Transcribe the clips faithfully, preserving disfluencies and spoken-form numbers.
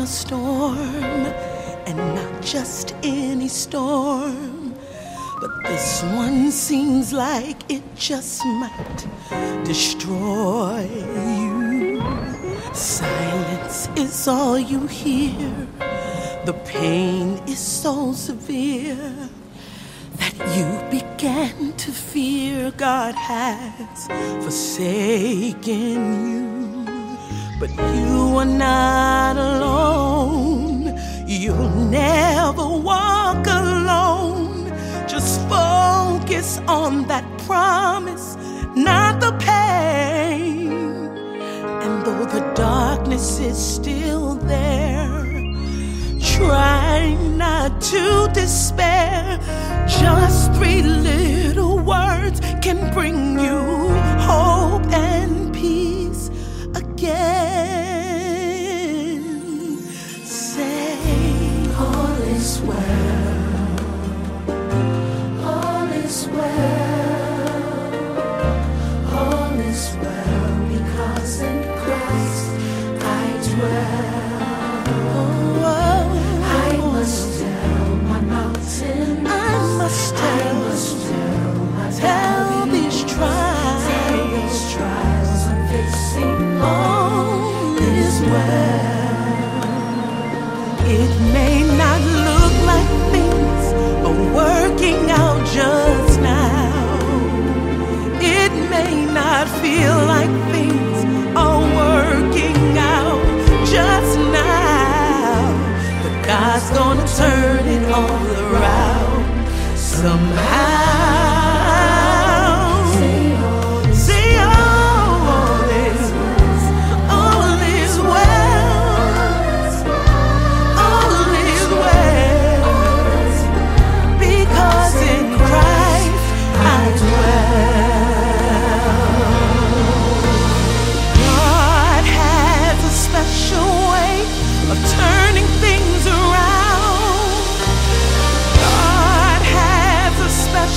storm, and not just any storm, but this one seems like it just might destroy you. Silence is all you hear. The pain is so severe that you began to fear God has forsaken you. But you are not alone. You'll never walk alone. Just focus on that promise, not the pain. And though the darkness is still there, try not to despair. Just three little words can bring you hope and peace again. Say, all is well, all is well, all is well, because in Christ I dwell. Oh, I must tell my mountain, I must tell, I must tell, my tell these trials, tell these trials I'm facing. All is well. It may not look like things are working out just now. It may not feel like things are working out just now. God's gonna turn it all around somehow. Say all is, say all is, all is well, all is well, because in Christ I dwell. God has a special way of turning things around. God has a special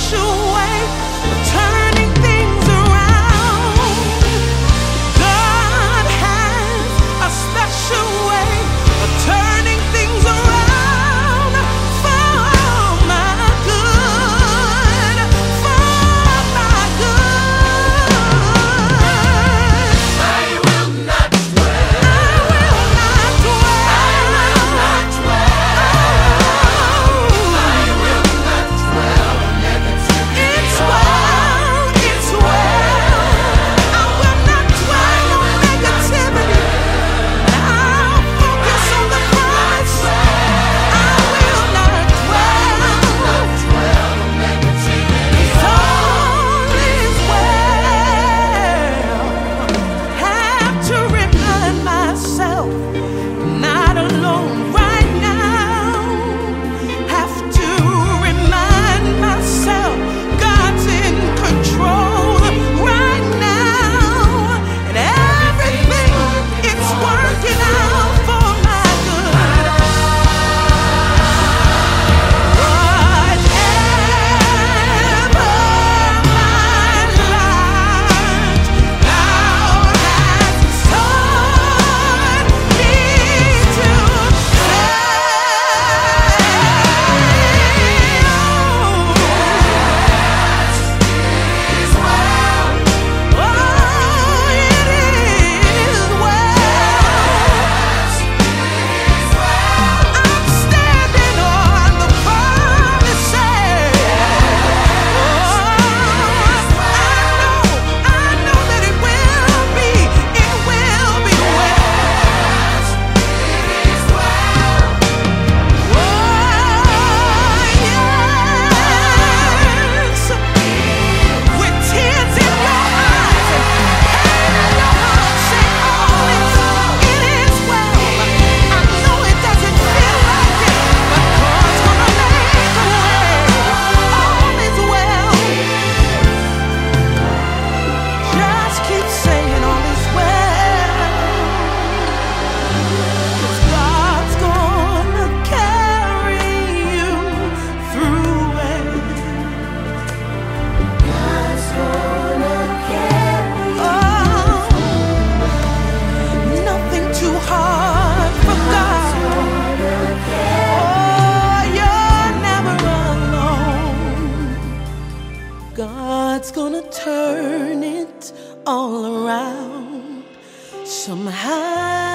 gonna turn it all around somehow.